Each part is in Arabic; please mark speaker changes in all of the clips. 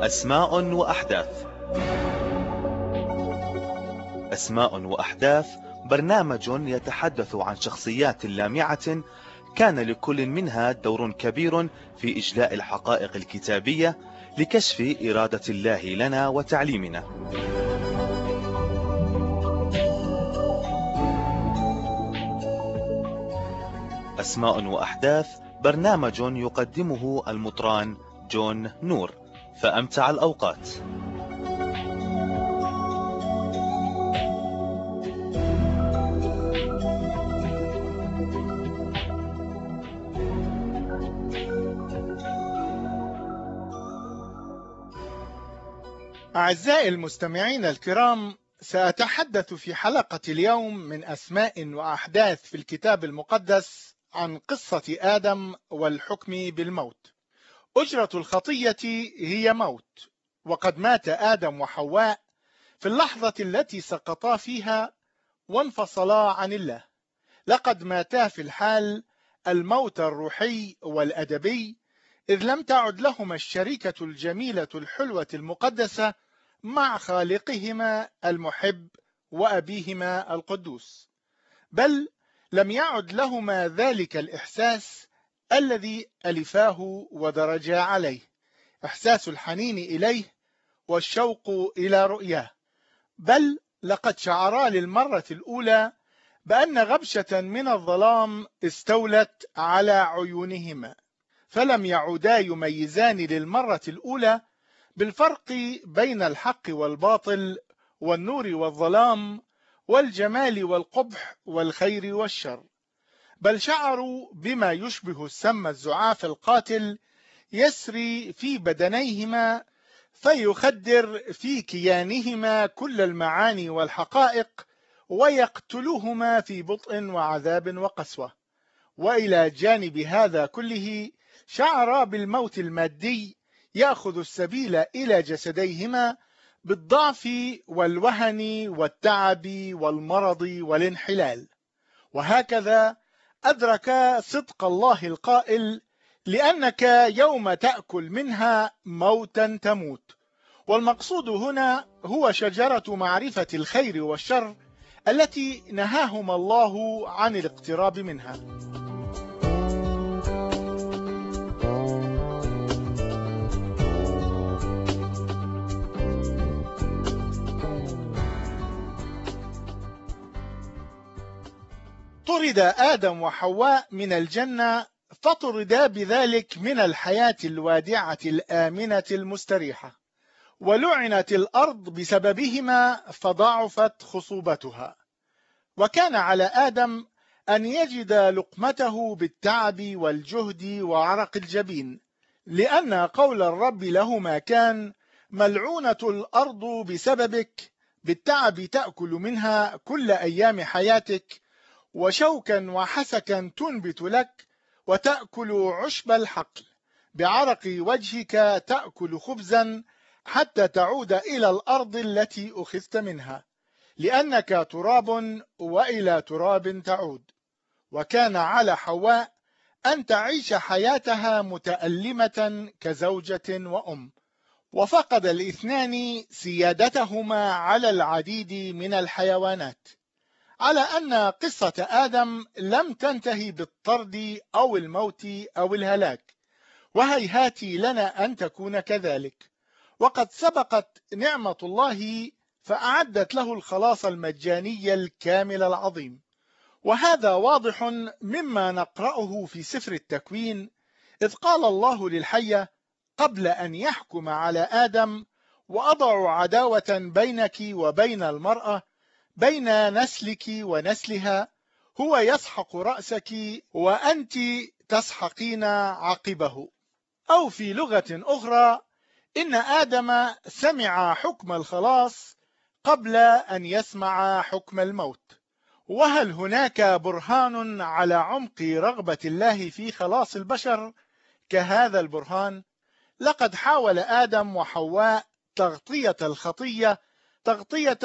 Speaker 1: أسماء وأحداث. أسماء وأحداث برنامج يتحدث عن شخصيات لامعة كان لكل منها دور كبير في إجلاء الحقائق الكتابية لكشف إرادة الله لنا وتعليمنا. أسماء وأحداث برنامج يقدمه المطران جون نور، فأمتع الأوقات.
Speaker 2: أعزائي المستمعين الكرام، سأتحدث في حلقة اليوم من أسماء وأحداث في الكتاب المقدس عن قصة آدم والحكم بالموت. أجرة الخطية هي موت، وقد مات آدم وحواء في اللحظة التي سقطا فيها وانفصلا عن الله. لقد ماتا في الحال الموت الروحي والأدبي، إذ لم تعد لهما الشريكة الجميلة الحلوة المقدسة مع خالقهما المحب وأبيهما القدوس، بل لم يعد لهما ذلك الإحساس الذي ألفاه ودرجا عليه، إحساس الحنين إليه والشوق إلى رؤياه، بل لقد شعرا للمرة الأولى بأن غبشة من الظلام استولت على عيونهما، فلم يعودا يميزان للمرة الأولى بالفرق بين الحق والباطل والنور والظلام والجمال والقبح والخير والشر، بل شعروا بما يشبه السم الزعاف القاتل يسري في بدنيهما فيخدر في كيانهما كل المعاني والحقائق ويقتلهما في بطء وعذاب وقسوة. وإلى جانب هذا كله شعرا بالموت المادي يأخذ السبيل إلى جسديهما بالضعف والوهن والتعب والمرض والانحلال. وهكذا أدرك صدق الله القائل: لأنك يوم تأكل منها موتا تموت. والمقصود هنا هو شجرة معرفة الخير والشر التي نهاهما الله عن الاقتراب منها. طرد آدم وحواء من الجنة، فطردا بذلك من الحياة الوادعة الآمنة المستريحة، ولعنت الأرض بسببهما فضعفت خصوبتها. وكان على آدم أن يجد لقمته بالتعب والجهد وعرق الجبين، لأن قول الرب لهما كان: ملعونة الأرض بسببك، بالتعب تأكل منها كل أيام حياتك، وشوكا وحسكا تنبت لك، وتأكل عشب الحقل، بعرق وجهك تأكل خبزا، حتى تعود إلى الأرض التي أخذت منها، لأنك تراب وإلى تراب تعود. وكان على حواء أن تعيش حياتها متألمة كزوجة وأم، وفقد الاثنان سيادتهما على العديد من الحيوانات، على أن قصة آدم لم تنتهي بالطرد أو الموت أو الهلاك، وهيهات لنا أن تكون كذلك. وقد سبقت نعمة الله فأعدت له الخلاص المجاني الكامل العظيم، وهذا واضح مما نقرأه في سفر التكوين، إذ قال الله للحية قبل أن يحكم على آدم: وأضع عداوة بينك وبين المرأة، بين نسلك ونسلها، هو يسحق رأسك وأنت تسحقين عقبه. أو في لغة أخرى: إن آدم سمع حكم الخلاص قبل أن يسمع حكم الموت. وهل هناك برهان على عمق رغبة الله في خلاص البشر كهذا البرهان؟ لقد حاول آدم وحواء تغطية الخطية تغطية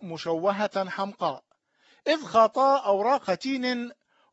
Speaker 2: مشوهة حمقاء، إذ خاطا أوراق تين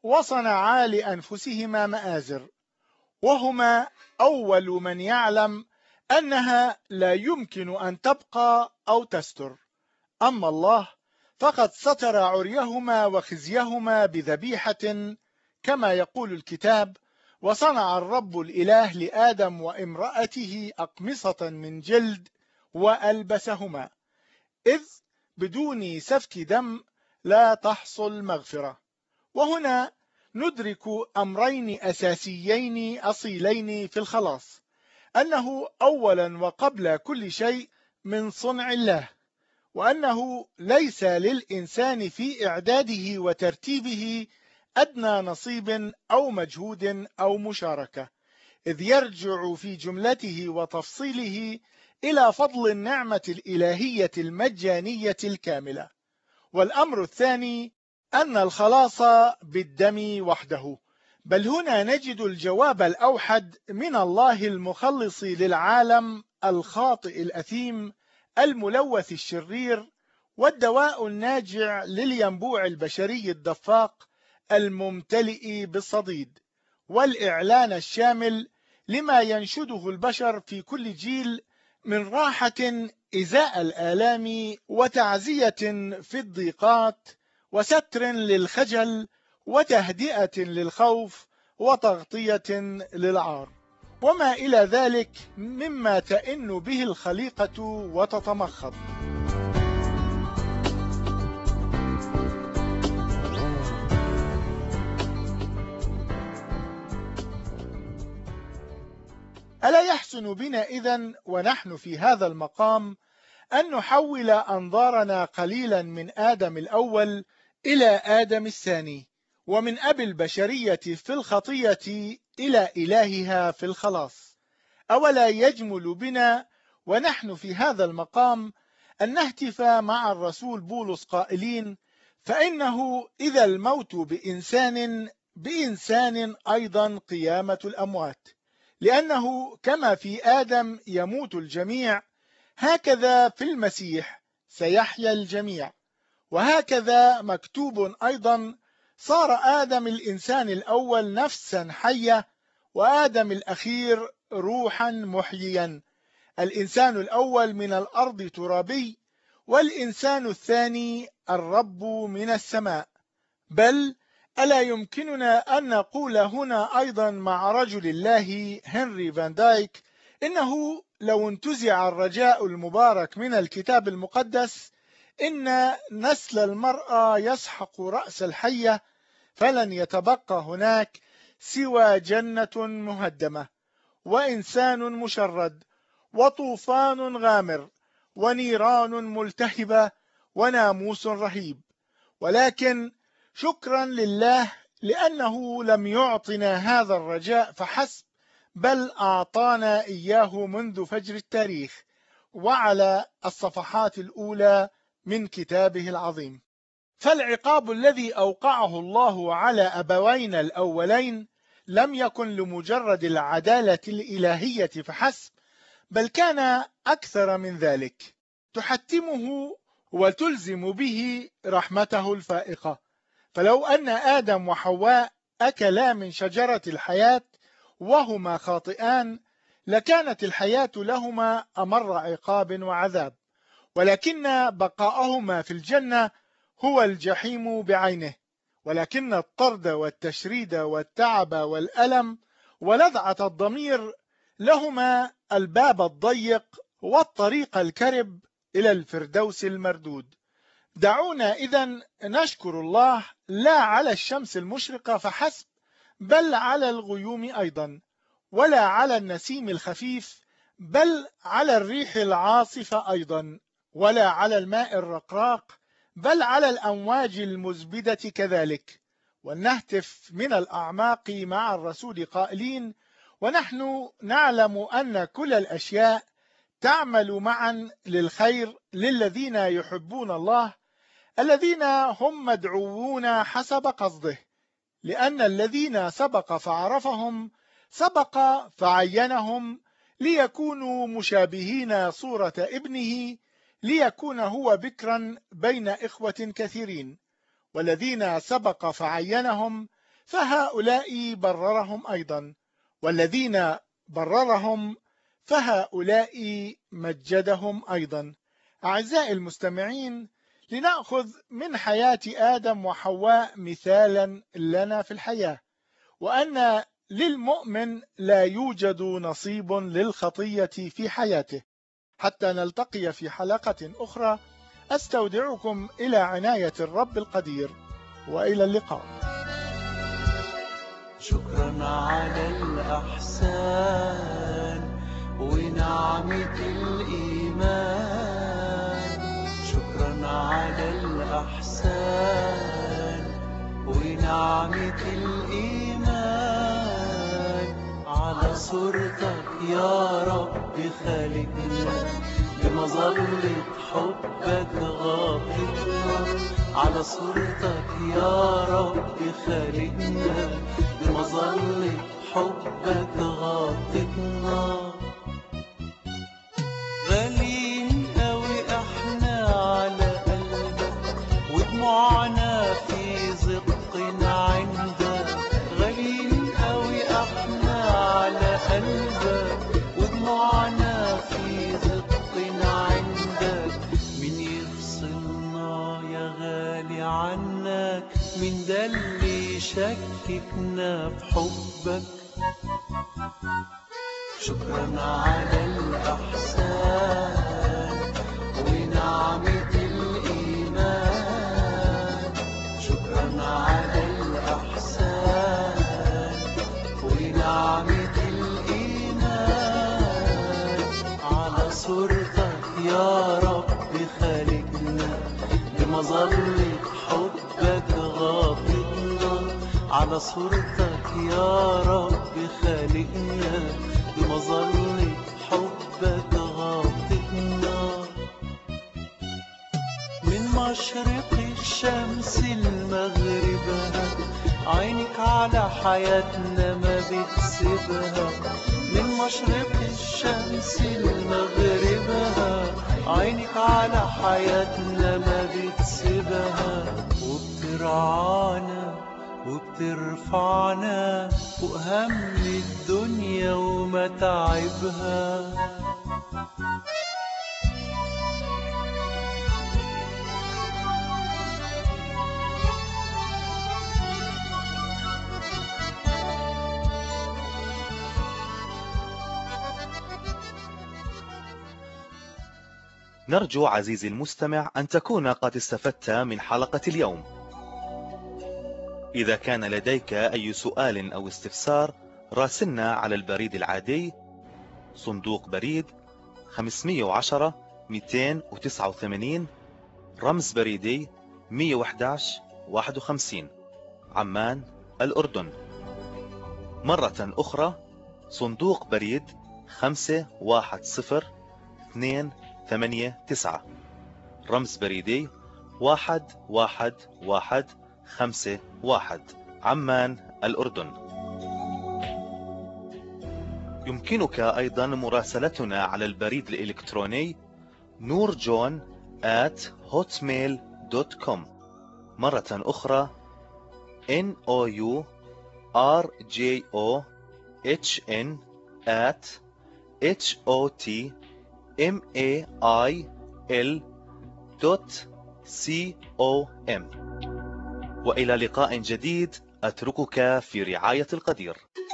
Speaker 2: وصنعا لأنفسهما مآزر، وهما أول من يعلم أنها لا يمكن أن تبقى أو تستر. أما الله فقد ستر عريهما وخزيهما بذبيحة، كما يقول الكتاب: وصنع الرب الإله لآدم وامرأته أقمصة من جلد وألبسهما، إذ بدون سفك دم لا تحصل مغفرة. وهنا ندرك أمرين أساسيين أصيلين في الخلاص: أنه أولا وقبل كل شيء من صنع الله، وأنه ليس للإنسان في إعداده وترتيبه أدنى نصيب أو مجهود أو مشاركة، إذ يرجع في جملته وتفصيله إلى فضل النعمة الإلهية المجانية الكاملة. والأمر الثاني أن الخلاص بالدم وحده، بل هنا نجد الجواب الأوحد من الله المخلص للعالم الخاطئ الأثيم الملوث الشرير، والدواء الناجع للينبوع البشري الدفاق الممتلئ بالصديد، والإعلان الشامل لما ينشده البشر في كل جيل من راحة إزاء الآلام، وتعزية في الضيقات، وستر للخجل، وتهدئة للخوف، وتغطية للعار، وما إلى ذلك مما تئن به الخليقة وتتمخض. ألا يحسن بنا إذن ونحن في هذا المقام أن نحول أنظارنا قليلا من آدم الأول إلى آدم الثاني، ومن أبي البشرية في الخطية إلى إلهها في الخلاص؟ أولا يجمل بنا ونحن في هذا المقام أن نهتف مع الرسول بولس قائلين: فإنه إذا الموت بإنسان أيضا قيامة الأموات، لأنه كما في آدم يموت الجميع، هكذا في المسيح سيحيا الجميع. وهكذا مكتوب أيضا: صار آدم الإنسان الأول نفسا حية، وآدم الأخير روحا محييا. الإنسان الأول من الأرض ترابي، والإنسان الثاني الرب من السماء. بل ألا يمكننا أن نقول هنا أيضا مع رجل الله هنري فان دايك: إنه لو انتزع الرجاء المبارك من الكتاب المقدس، إن نسل المرأة يسحق رأس الحية، فلن يتبقى هناك سوى جنة مهدمة، وإنسان مشرد، وطوفان غامر، ونيران ملتهبة، وناموس رهيب. ولكن شكرا لله لأنه لم يعطنا هذا الرجاء فحسب، بل أعطانا إياه منذ فجر التاريخ وعلى الصفحات الأولى من كتابه العظيم. فالعقاب الذي أوقعه الله على أبوينا الأولين لم يكن لمجرد العدالة الإلهية فحسب، بل كان أكثر من ذلك، تحتمه وتلزم به رحمته الفائقة. فلو أن آدم وحواء أكلا من شجرة الحياة وهما خاطئان، لكانت الحياة لهما أمر عقاب وعذاب، ولكن بقاءهما في الجنة هو الجحيم بعينه. ولكن الطرد والتشريد والتعب والألم ولذعة الضمير لهما الباب الضيق والطريق الكرب إلى الفردوس المردود. دعونا إذن نشكر الله لا على الشمس المشرقة فحسب، بل على الغيوم أيضا، ولا على النسيم الخفيف، بل على الريح العاصفة أيضا، ولا على الماء الرقراق، بل على الأمواج المزبدة كذلك. ولنهتف من الأعماق مع الرسول قائلين: ونحن نعلم أن كل الأشياء تعمل معا للخير للذين يحبون الله، الذين هم مدعوون حسب قصده. لأن الذين سبق فعرفهم سبق فعينهم ليكونوا مشابهين صورة ابنه، ليكون هو بكرا بين إخوة كثيرين. والذين سبق فعينهم فهؤلاء بررهم أيضا، والذين بررهم فهؤلاء مجدهم أيضا. أعزائي المستمعين، لنأخذ من حياة آدم وحواء مثالا لنا في الحياة، وأن للمؤمن لا يوجد نصيب للخطية في حياته. حتى نلتقي في حلقة أخرى، أستودعكم إلى عناية الرب القدير، وإلى اللقاء.
Speaker 3: شكرا على الأحسان ونعمة الإيمان، شكرا على الأحسان ونعمة الإيمان. على صورتك يا رب خالقنا، بمظلة حبك غاطتنا. على صورتك يا رب خالقنا، بمظلة حبك غاطتنا. غاليين قوي احنا على قلبك، ودموعنا في زقنا عندك. غاليين قوي احنا على قلبك، ودموعنا في زقنا عندك. مين يفصلنا يا غالي عنك؟ مين ده اللي يشككنا في حبك؟ شكرا على الأحسان ونعمة الإيمان، شكرا على الأحسان ونعمة الإيمان. على صورتك يا رب خالقنا، بمظلة حبك غاطتنا. على صورتك يا رب خالقنا، بمظلة حبك غاطتنا. من مشرق الشمس المغربها، عينك على حياتنا ما بتسيبها. من مشرق الشمس المغربها، عينك على حياتنا ما بتسيبها. وبترعانا وبترفعنا فوق هم الدنيا ومتاعبها.
Speaker 1: نرجو عزيزي المستمع أن تكون قد استفدت من حلقة اليوم. إذا كان لديك أي سؤال أو استفسار، راسلنا على البريد العادي، صندوق بريد 510 289، رمز بريدي 111 51، عمان، الأردن. مرة أخرى، صندوق بريد 510 289، رمز بريدي 11151، عمان، الأردن. يمكنك أيضا مراسلتنا على البريد الإلكتروني nourjon@hotmail.com. مرة أخرى nourjon@hotmail.com. وإلى لقاء جديد، أتركك في رعاية القدير.